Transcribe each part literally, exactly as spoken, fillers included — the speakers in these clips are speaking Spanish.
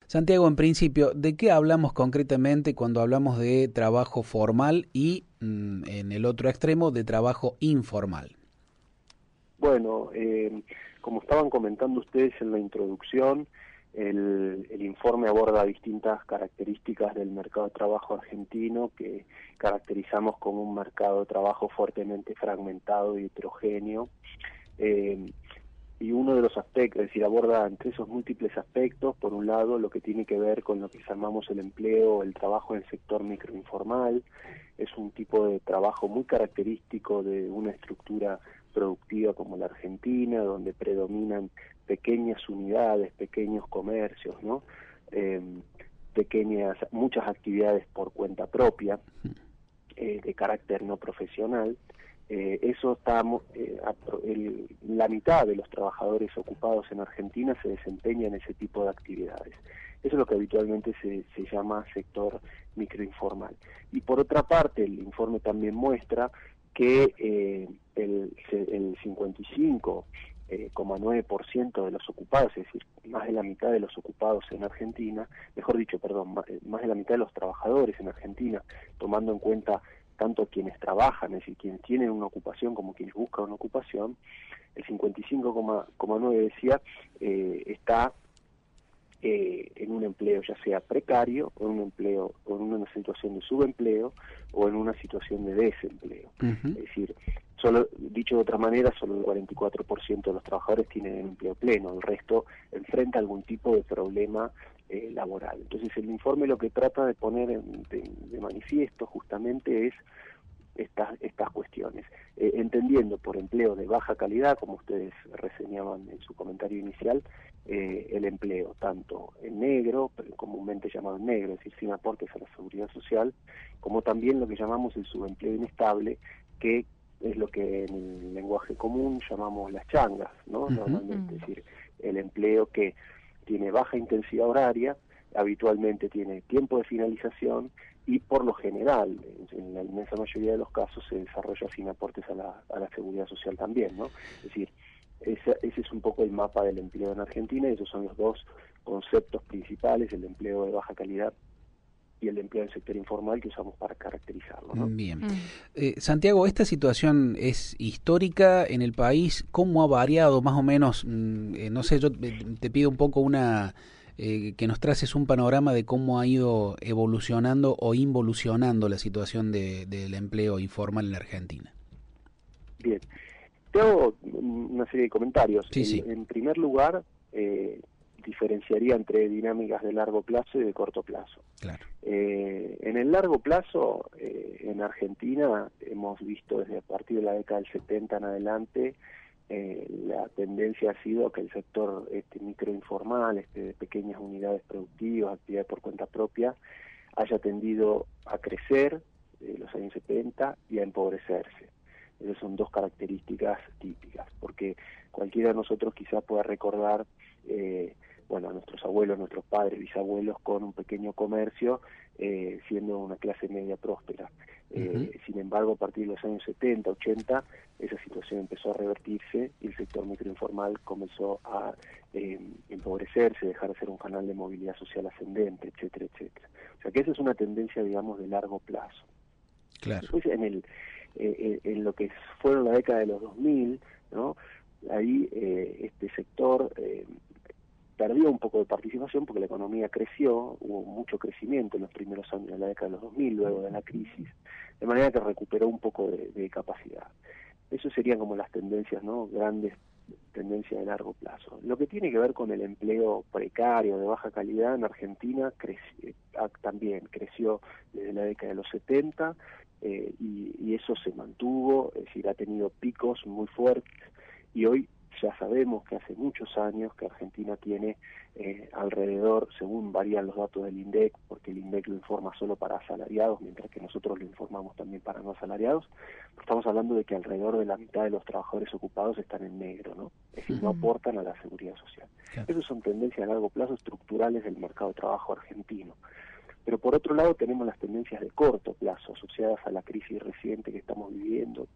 Santiago, en principio, ¿de qué hablamos concretamente cuando hablamos de trabajo formal y, mm, en el otro extremo, de trabajo informal? Bueno, eh, como estaban comentando ustedes en la introducción, el, el informe aborda distintas características del mercado de trabajo argentino que caracterizamos como un mercado de trabajo fuertemente fragmentado y heterogéneo. Eh, y uno de los aspectos, es decir, aborda entre esos múltiples aspectos, por un lado, lo que tiene que ver con lo que llamamos el empleo, el trabajo en el sector microinformal. Es un tipo de trabajo muy característico de una estructura productiva como la Argentina, donde predominan pequeñas unidades, pequeños comercios, ¿no? Eh, pequeñas, muchas actividades por cuenta propia, eh, de carácter no profesional. Eh, eso está, eh, el, la mitad de los trabajadores ocupados en Argentina se desempeña en ese tipo de actividades. Eso es lo que habitualmente se, se llama sector microinformal. Y por otra parte, el informe también muestra que eh, el, el cincuenta y cinco coma nueve por ciento de los ocupados, es decir, más de la mitad de los ocupados en Argentina, mejor dicho, perdón, más, más de la mitad de los trabajadores en Argentina, tomando en cuenta tanto quienes trabajan, es decir, quienes tienen una ocupación como quienes buscan una ocupación, el cincuenta y cinco coma nueve decía, eh, está eh, en un empleo ya sea precario, o en un empleo, o en una situación de subempleo, o en una situación de desempleo. Uh-huh. Es decir, solo, dicho de otra manera, solo el cuarenta y cuatro por ciento de los trabajadores tienen empleo pleno, el resto enfrenta algún tipo de problema eh, laboral. Entonces el informe lo que trata de poner en, de, de manifiesto justamente es estas estas cuestiones, eh, entendiendo por empleo de baja calidad, como ustedes reseñaban en su comentario inicial, eh, el empleo tanto en negro, pero comúnmente llamado en negro, es decir, sin aportes a la seguridad social, como también lo que llamamos el subempleo inestable, que es lo que en el lenguaje común llamamos las changas, ¿no? Uh-huh. Normalmente, es decir, el empleo que tiene baja intensidad horaria, habitualmente tiene tiempo de finalización y por lo general, en la inmensa mayoría de los casos, se desarrolla sin aportes a la, a la seguridad social también, ¿no? Es decir, ese, ese es un poco el mapa del empleo en Argentina, y esos son los dos conceptos principales, el empleo de baja calidad y el empleo del sector informal, que usamos para caracterizarlo, ¿no? Bien. Eh, Santiago, ¿esta situación es histórica en el país? ¿Cómo ha variado más o menos? Mm, eh, no sé, yo te pido un poco una... Eh, que nos traces un panorama de cómo ha ido evolucionando o involucionando la situación de, del empleo informal en la Argentina. Bien, tengo una serie de comentarios. Sí, en, sí. en primer lugar, eh, diferenciaría entre dinámicas de largo plazo y de corto plazo. Claro. Eh, en el largo plazo, eh, en Argentina, hemos visto desde a partir de la década del setenta en adelante, Eh, la tendencia ha sido que el sector este, microinformal, este, de pequeñas unidades productivas, actividad por cuenta propia, haya tendido a crecer en eh, los años setenta y a empobrecerse. Esas son dos características típicas, porque cualquiera de nosotros quizás pueda recordar eh, bueno, a nuestros abuelos, nuestros padres, bisabuelos con un pequeño comercio, eh, siendo una clase media próspera. Eh, uh-huh. Sin embargo, a partir de los años setenta, ochenta, esa situación empezó a revertirse y el sector microinformal comenzó a eh, empobrecerse, dejar de ser un canal de movilidad social ascendente, etcétera, etcétera. O sea que esa es una tendencia, digamos, de largo plazo. Claro. Después, en, el, eh, en lo que fueron la década de los dos mil, ¿no? Ahí eh, este sector... Eh, perdió un poco de participación porque la economía creció, hubo mucho crecimiento en los primeros años de la década de los dos mil, luego de la crisis, de manera que recuperó un poco de, de capacidad. Eso serían como las tendencias, ¿no? Grandes tendencias de largo plazo. Lo que tiene que ver con el empleo precario, de baja calidad, en Argentina creció, también creció desde la década de los setenta, eh, y, y eso se mantuvo, es decir, ha tenido picos muy fuertes, y hoy ya sabemos que hace muchos años que Argentina tiene eh, alrededor, según varían los datos del INDEC, porque el INDEC lo informa solo para asalariados, mientras que nosotros lo informamos también para no asalariados, estamos hablando de que alrededor de la mitad de los trabajadores ocupados están en negro, ¿no? Es decir, uh-huh. no aportan a la seguridad social. Claro. Esas son tendencias a largo plazo estructurales del mercado de trabajo argentino. Pero por otro lado tenemos las tendencias de corto plazo asociadas a la crisis reciente que estamos viviendo,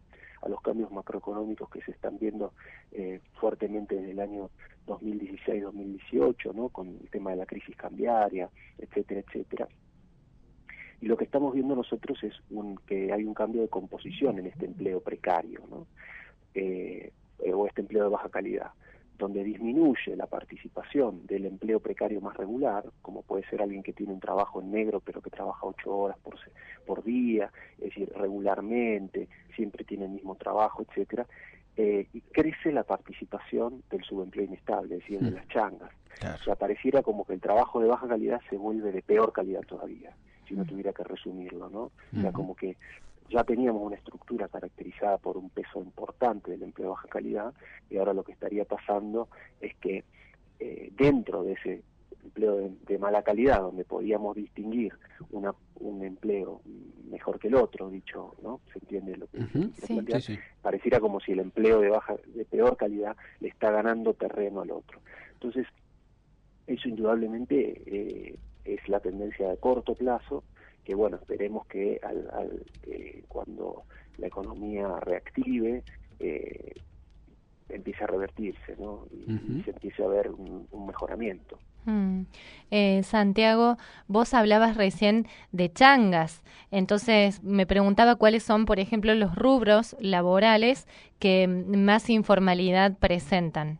a los cambios macroeconómicos que se están viendo eh, fuertemente desde el año dos mil dieciséis dos mil dieciocho, ¿no? Con el tema de la crisis cambiaria, etcétera, etcétera. Y lo que estamos viendo nosotros es un, que hay un cambio de composición en este empleo precario, ¿no? Eh, o este empleo de baja calidad, donde disminuye la participación del empleo precario más regular, como puede ser alguien que tiene un trabajo en negro pero que trabaja ocho horas por, por día, es decir, regularmente, siempre tiene el mismo trabajo, etcétera, eh, y crece la participación del subempleo inestable, es decir, de las changas. Claro. O sea, pareciera como que el trabajo de baja calidad se vuelve de peor calidad todavía, si no tuviera que resumirlo, ¿no? O sea, como que ya teníamos una estructura caracterizada por un peso importante del empleo de baja calidad, y ahora lo que estaría pasando es que eh, dentro de ese empleo de, de mala calidad, donde podíamos distinguir una, un empleo mejor que el otro, dicho, ¿no? ¿Se entiende lo que Uh-huh. se Sí, plantea? sí, sí. Pareciera como si el empleo de baja, de peor calidad le está ganando terreno al otro. Entonces, eso indudablemente eh, es la tendencia de corto plazo, que bueno, esperemos que al, al eh, cuando la economía reactive eh, empiece a revertirse, ¿no? Y, Uh-huh. y se empiece a ver un, un mejoramiento. Mm. Eh, Santiago, vos hablabas recién de changas, entonces me preguntaba cuáles son, por ejemplo, los rubros laborales que más informalidad presentan.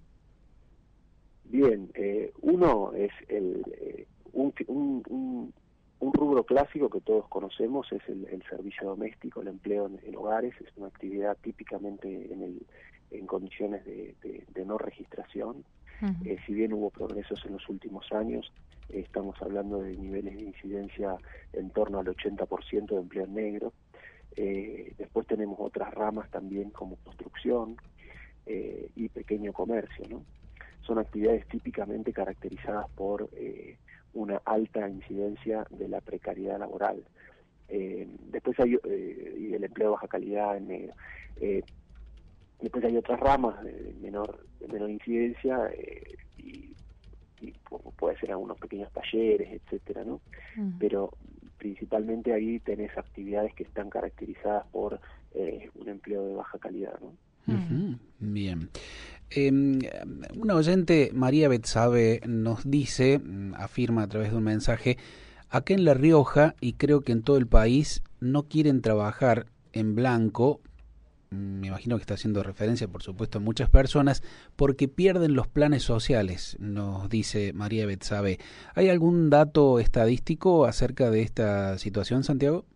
Bien, eh, uno es el eh, un, un, un, un rubro clásico que todos conocemos, es el, el servicio doméstico, el empleo en, en hogares, es una actividad típicamente en, el, en condiciones de, de, de no registración. Uh-huh. Eh, si bien hubo progresos en los últimos años, eh, estamos hablando de niveles de incidencia en torno al ochenta por ciento de empleo negro. Eh, después tenemos otras ramas también como construcción eh, y pequeño comercio, ¿no? Son actividades típicamente caracterizadas por eh, una alta incidencia de la precariedad laboral. Eh, después hay eh, y el empleo de baja calidad en negro. Eh, después hay otras ramas de menor, de menor incidencia eh, y, y como puede ser algunos pequeños talleres, etcétera, ¿no? Uh-huh. Pero principalmente ahí tenés actividades que están caracterizadas por eh, un empleo de baja calidad, ¿no? Uh-huh. Bien. Eh, una oyente, María Betsabe, nos dice, afirma a través de un mensaje, acá en La Rioja, y creo que en todo el país, no quieren trabajar en blanco, me imagino que está haciendo referencia, por supuesto, a muchas personas, porque pierden los planes sociales, nos dice María Betsabe. ¿Hay algún dato estadístico acerca de esta situación, Santiago?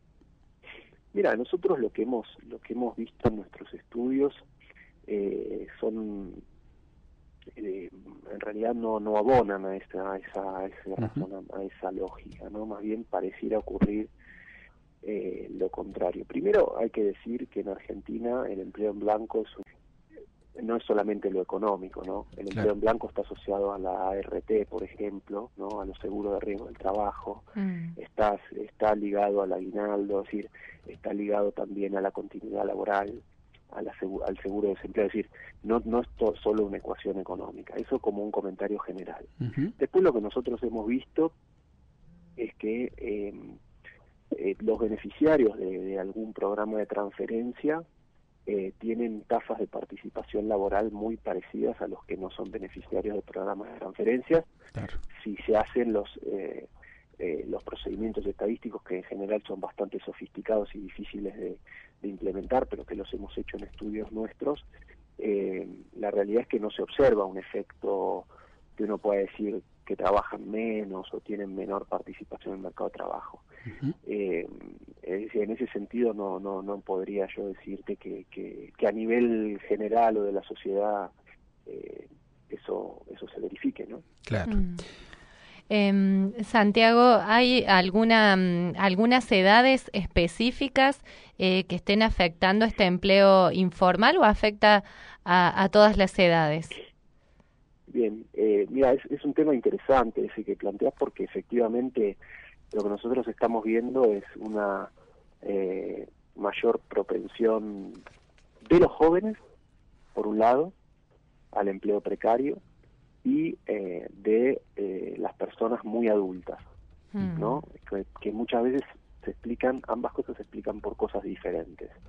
Mira, nosotros lo que hemos lo que hemos visto en nuestros estudios eh, son eh, en realidad no no abonan a esa a esa a ese razón, uh-huh. a esa lógica, ¿no? Más bien pareciera ocurrir eh, lo contrario. Primero hay que decir que en Argentina el empleo en blanco es un, no es solamente lo económico, ¿no? El empleo claro. en blanco está asociado a la A R T, por ejemplo, ¿no? A los seguros de riesgo del trabajo, mm. está, está ligado al aguinaldo, es decir, está ligado también a la continuidad laboral, a la, al seguro de desempleo, es decir, no, no es to, solo una ecuación económica, eso como un comentario general. Uh-huh. Después lo que nosotros hemos visto es que eh, eh, los beneficiarios de, de algún programa de transferencia Eh, tienen tasas de participación laboral muy parecidas a los que no son beneficiarios de programas de transferencias, claro. Si se hacen los eh, eh, los procedimientos estadísticos, que en general son bastante sofisticados y difíciles de, de implementar, pero que los hemos hecho en estudios nuestros, eh, la realidad es que no se observa un efecto que uno pueda decir que trabajan menos o tienen menor participación en el mercado de trabajo. Uh-huh. Eh, es decir, en ese sentido no no no podría yo decirte que, que, que a nivel general o de la sociedad eh, eso eso se verifique, ¿no? Claro. Mm. Eh, Santiago, ¿hay alguna algunas edades específicas eh, que estén afectando este empleo informal o afecta a, a todas las edades? Bien, eh, mira, es, es un tema interesante ese que planteas, porque efectivamente lo que nosotros estamos viendo es una eh, mayor propensión de los jóvenes, por un lado, al empleo precario, y eh, de eh, las personas muy adultas, mm. ¿no? Que, que muchas veces se explican, ambas cosas se explican por cosas diferentes.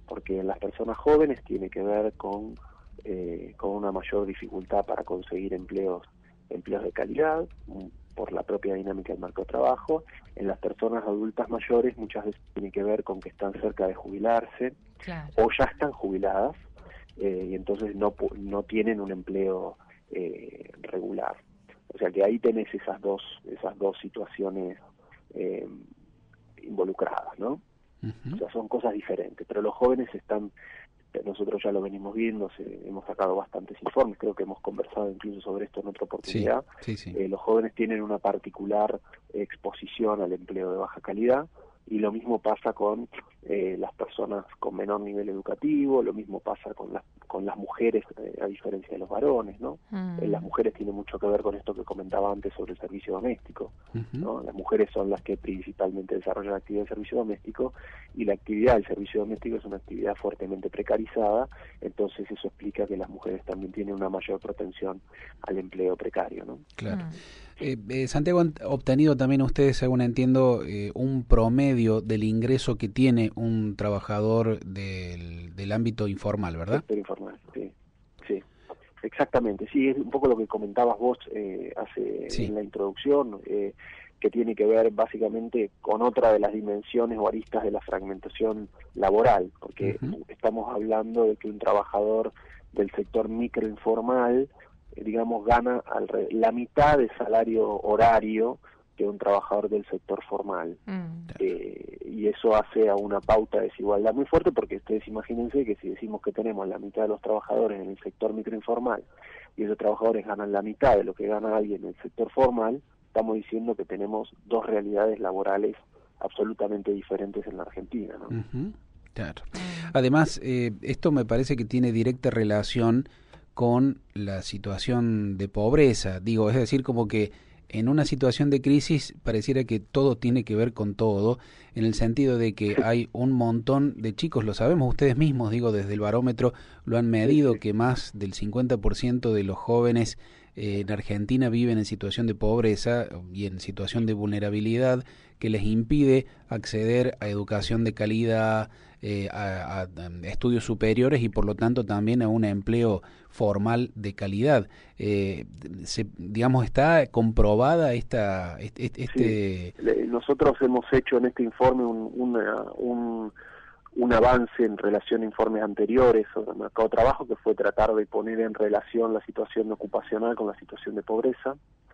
porque en las personas jóvenes tiene que ver con, eh, con una mayor dificultad para conseguir empleos, empleos de calidad, por la propia dinámica del mercado de trabajo. En las personas adultas mayores muchas veces tiene que ver con que están cerca de jubilarse, claro, o ya están jubiladas, eh, y entonces no, no tienen un empleo eh, regular. O sea que ahí tenés esas dos, esas dos situaciones eh, involucradas, ¿no? Uh-huh. O sea, son cosas diferentes, pero los jóvenes están, nosotros ya lo venimos viendo, se, hemos sacado bastantes informes, creo que hemos conversado incluso sobre esto en otra oportunidad. Sí, sí, sí. Eh, los jóvenes tienen una particular exposición al empleo de baja calidad, y lo mismo pasa con eh, las personas con menor nivel educativo, lo mismo pasa con las con las mujeres, eh, a diferencia de los varones, ¿no? Mm. Eh, las mujeres tienen mucho que ver con esto que comentaba antes sobre el servicio doméstico, uh-huh. ¿no? Las mujeres son las que principalmente desarrollan la actividad del servicio doméstico, y la actividad del servicio doméstico es una actividad fuertemente precarizada, entonces eso explica que las mujeres también tienen una mayor propensión al empleo precario, ¿no? Claro. Mm. Eh, eh, Santiago, han obtenido también ustedes, según entiendo, eh, un promedio del ingreso que tiene un trabajador del, del ámbito informal, ¿verdad? Sector informal, sí, sí, exactamente. Sí, es un poco lo que comentabas vos eh, hace sí. en la introducción, eh, que tiene que ver básicamente con otra de las dimensiones o aristas de la fragmentación laboral, porque uh-huh. estamos hablando de que un trabajador del sector microinformal, digamos, gana al re- la mitad del salario horario que un trabajador del sector formal. Mm. Eh, y eso hace a una pauta de desigualdad muy fuerte, porque ustedes imagínense que si decimos que tenemos la mitad de los trabajadores en el sector microinformal y esos trabajadores ganan la mitad de lo que gana alguien en el sector formal, estamos diciendo que tenemos dos realidades laborales absolutamente diferentes en la Argentina, ¿no? Uh-huh. Claro. Además, eh, esto me parece que tiene directa relación con la situación de pobreza, digo, es decir, como que en una situación de crisis pareciera que todo tiene que ver con todo, en el sentido de que hay un montón de chicos, lo sabemos ustedes mismos, digo, desde el barómetro lo han medido, que más del cincuenta por ciento de los jóvenes eh, en Argentina viven en situación de pobreza y en situación de vulnerabilidad que les impide acceder a educación de calidad, eh, a, a estudios superiores y por lo tanto también a un empleo formal de calidad. Eh, se, digamos, ¿está comprobada esta este, este... Sí. Nosotros hemos hecho en este informe un, una, un, un avance en relación a informes anteriores sobre el mercado de trabajo, que fue tratar de poner en relación la situación ocupacional con la situación de pobreza,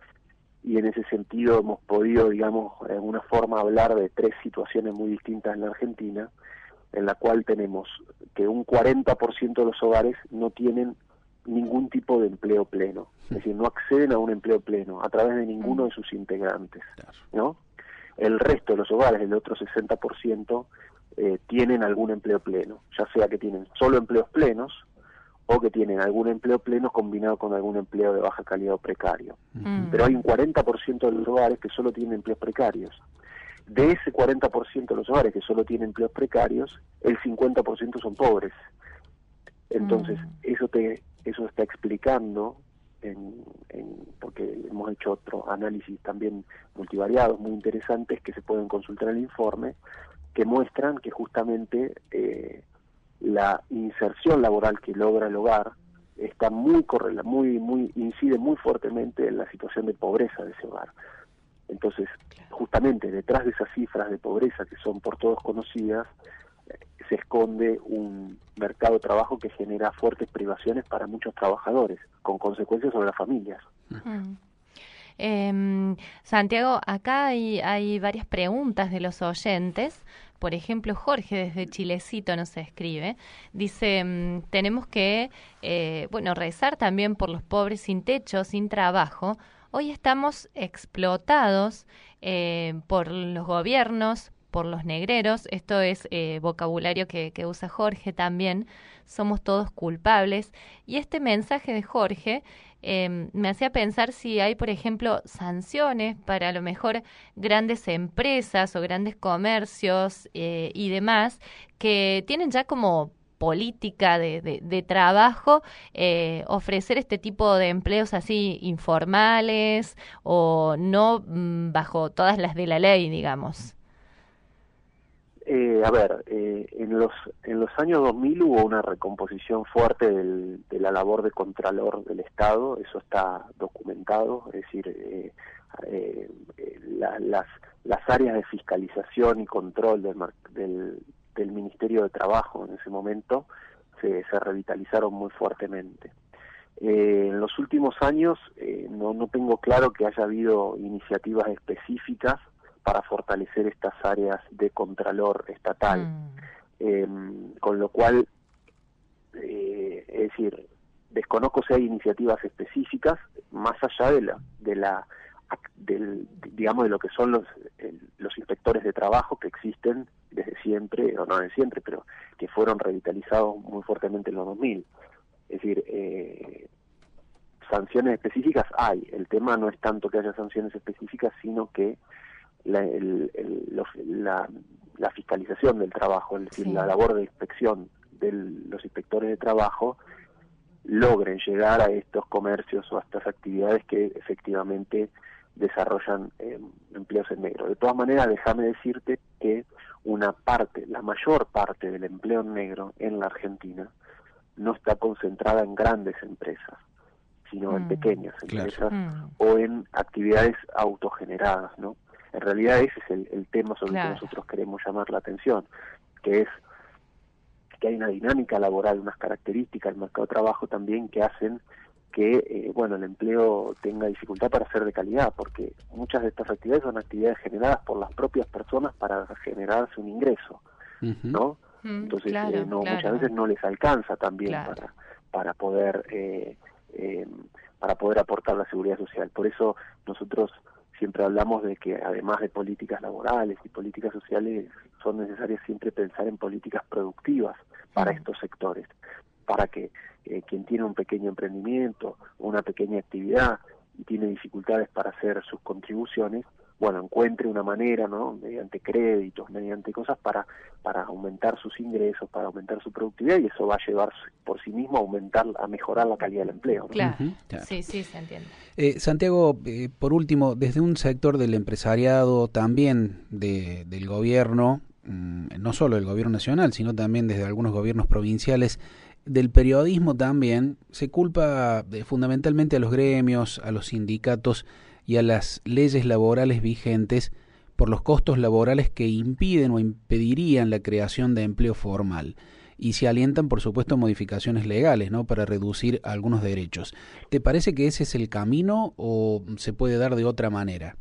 y en ese sentido hemos podido, digamos, de alguna forma hablar de tres situaciones muy distintas en la Argentina, en la cual tenemos que un cuarenta por ciento de los hogares no tienen ningún tipo de empleo pleno, es decir, no acceden a un empleo pleno a través de ninguno de sus integrantes, ¿no? El resto de los hogares, el otro sesenta por ciento, eh, tienen algún empleo pleno, ya sea que tienen solo empleos plenos o que tienen algún empleo pleno combinado con algún empleo de baja calidad o precario. Mm. Pero hay un cuarenta por ciento de los hogares que solo tienen empleos precarios. De ese cuarenta por ciento de los hogares que solo tienen empleos precarios, el cincuenta por ciento son pobres. Entonces, mm. eso te eso está explicando, en, en, porque hemos hecho otro análisis también multivariados muy interesantes que se pueden consultar en el informe, que muestran que justamente eh, la inserción laboral que logra el hogar está muy correla, muy muy incide muy fuertemente en la situación de pobreza de ese hogar. Entonces, justamente detrás de esas cifras de pobreza que son por todos conocidas, eh, se esconde un mercado de trabajo que genera fuertes privaciones para muchos trabajadores, con consecuencias sobre las familias. Uh-huh. Eh, Santiago, acá hay, hay varias preguntas de los oyentes. Por ejemplo, Jorge desde Chilecito nos escribe, dice, tenemos que eh, bueno, rezar también por los pobres sin techo, sin trabajo. Hoy estamos explotados eh, por los gobiernos, por los negreros. Esto es eh, vocabulario que, que usa Jorge también. Somos todos culpables. Y este mensaje de Jorge Eh, me hacía pensar si hay, por ejemplo, sanciones para a lo mejor grandes empresas o grandes comercios eh, y demás que tienen ya como política de, de, de trabajo eh, ofrecer este tipo de empleos así informales o no mm, bajo todas las de la ley, digamos. Eh, a ver, eh, en los en los años dos mil hubo una recomposición fuerte del, de la labor de contralor del Estado, eso está documentado, es decir, eh, eh, la, las las áreas de fiscalización y control del, del, del Ministerio de Trabajo en ese momento se, se revitalizaron muy fuertemente. Eh, en los últimos años eh, no, no tengo claro que haya habido iniciativas específicas para fortalecer estas áreas de contralor estatal, mm. eh, con lo cual, eh, es decir, desconozco si hay iniciativas específicas más allá de la, de la, del, digamos, de lo que son los el, los inspectores de trabajo que existen desde siempre, o no de siempre, pero que fueron revitalizados muy fuertemente en los dos mil. Es decir, eh, sanciones específicas hay. El tema no es tanto que haya sanciones específicas, sino que la, el, el, los, la, la fiscalización del trabajo, es decir, sí. la labor de inspección de los inspectores de trabajo, logren llegar a estos comercios o a estas actividades que efectivamente desarrollan eh, empleos en negro. De todas maneras, déjame decirte que una parte, la mayor parte del empleo en negro en la Argentina no está concentrada en grandes empresas, sino mm, en pequeñas empresas claro. o en actividades autogeneradas, ¿no? En realidad ese es el, el tema sobre claro. el que nosotros queremos llamar la atención, que es que hay una dinámica laboral, unas características del mercado de trabajo también que hacen que eh, bueno, el empleo tenga dificultad para ser de calidad, porque muchas de estas actividades son actividades generadas por las propias personas para generarse un ingreso, uh-huh. ¿no? Entonces claro, eh, no, claro. muchas veces no les alcanza también claro. para para poder eh, eh, para poder aportar la seguridad social. Por eso nosotros siempre hablamos de que además de políticas laborales y políticas sociales son necesarias siempre pensar en políticas productivas para mm. estos sectores, para que eh, quien tiene un pequeño emprendimiento, una pequeña actividad y tiene dificultades para hacer sus contribuciones, bueno, encuentre una manera, ¿no? Mediante créditos, mediante cosas para para aumentar sus ingresos, para aumentar su productividad, y eso va a llevar por sí mismo a aumentar, a mejorar la calidad del empleo, ¿no? Claro, uh-huh. claro. sí, sí, se entiende. Eh, Santiago, eh, por último, desde un sector del empresariado, también de, del gobierno, mmm, no solo del gobierno nacional, sino también desde algunos gobiernos provinciales, del periodismo también, se culpa de, fundamentalmente a los gremios, a los sindicatos y a las leyes laborales vigentes por los costos laborales que impiden o impedirían la creación de empleo formal, y se alientan, por supuesto, modificaciones legales, ¿no?, para reducir algunos derechos. ¿Te parece que ese es el camino o se puede dar de otra manera?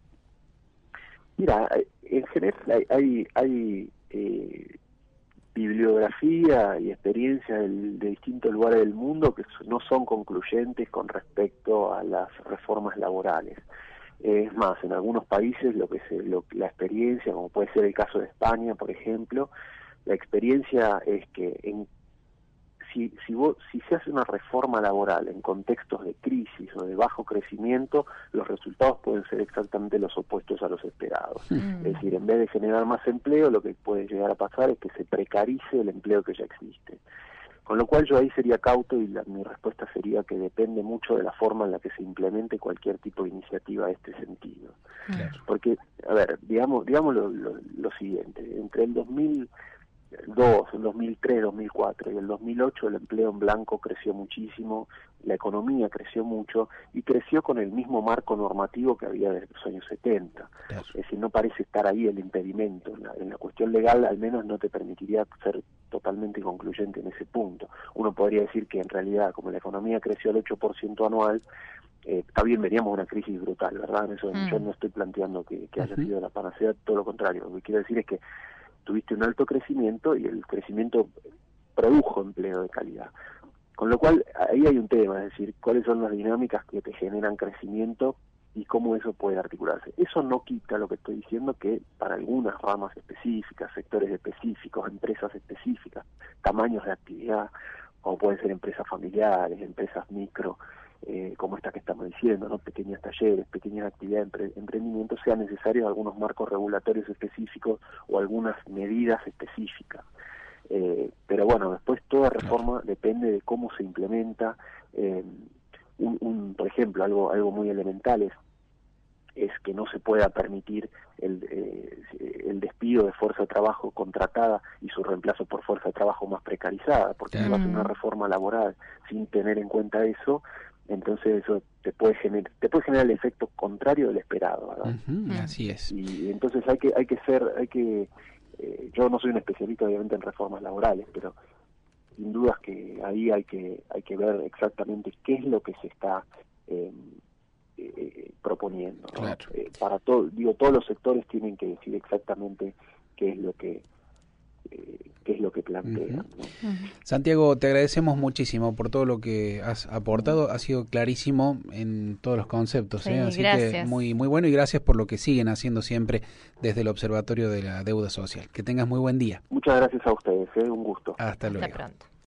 Mira, en general hay, hay, hay eh, bibliografía y experiencia de, de distintos lugares del mundo que no son concluyentes con respecto a las reformas laborales. Es más, en algunos países lo que se, lo, la experiencia, como puede ser el caso de España, por ejemplo, la experiencia es que en, si, si, vos, si se hace una reforma laboral en contextos de crisis o de bajo crecimiento, los resultados pueden ser exactamente los opuestos a los esperados. Mm. Es decir, en vez de generar más empleo, lo que puede llegar a pasar es que se precarice el empleo que ya existe. Con lo cual yo ahí sería cauto y la, mi respuesta sería que depende mucho de la forma en la que se implemente cualquier tipo de iniciativa de este sentido. Claro. Porque, a ver, digamos, digamos lo, lo, lo siguiente, entre el dos mil dos, el dos mil tres, dos mil cuatro y el dos mil ocho el empleo en blanco creció muchísimo, la economía creció mucho y creció con el mismo marco normativo que había desde los años setenta. Claro. Es decir, no parece estar ahí el impedimento. En la, en la cuestión legal al menos no te permitiría ser totalmente concluyente en ese punto. Uno podría decir que en realidad, como la economía creció al ocho por ciento anual, eh, está bien, veníamos una crisis brutal, ¿verdad? Eso, mm. Yo no estoy planteando que, que haya uh-huh. sido la panacea, todo lo contrario. Lo que quiero decir es que tuviste un alto crecimiento y el crecimiento produjo empleo de calidad. Con lo cual, ahí hay un tema, es decir, cuáles son las dinámicas que te generan crecimiento y cómo eso puede articularse. Eso no quita lo que estoy diciendo, que para algunas ramas específicas, sectores específicos, empresas específicas, tamaños de actividad, como pueden ser empresas familiares, empresas micro, eh, como esta que estamos diciendo, ¿no?, pequeños talleres, pequeñas actividades de empre- emprendimiento, sean necesarios algunos marcos regulatorios específicos o algunas medidas específicas. Eh, pero bueno, después toda reforma depende de cómo se implementa. Eh, un, un, por ejemplo, algo algo muy elemental es es que no se pueda permitir el, eh, el despido de fuerza de trabajo contratada y su reemplazo por fuerza de trabajo más precarizada, porque si Claro. vas a hacer una reforma laboral sin tener en cuenta eso, entonces eso te puede generar te puede generar el efecto contrario del esperado, ¿verdad? Ujú, así es. Y entonces hay que hay que ser hay que eh, yo no soy un especialista obviamente en reformas laborales, pero sin dudas que ahí hay que hay que ver exactamente qué es lo que se está eh, eh, proponiendo, ¿no? Claro. Eh, para todo, digo, todos los sectores tienen que decir exactamente qué es lo que eh, qué es lo que plantean, Uh-huh. ¿no? Uh-huh. Santiago, te agradecemos muchísimo por todo lo que has aportado, ha sido clarísimo en todos los conceptos, Sí, ¿eh? Así gracias. que muy muy bueno, y gracias por lo que siguen haciendo siempre desde el Observatorio de la Deuda Social. Que tengas muy buen día. Muchas gracias a ustedes, ¿eh? Un gusto. Hasta luego. Hasta pronto.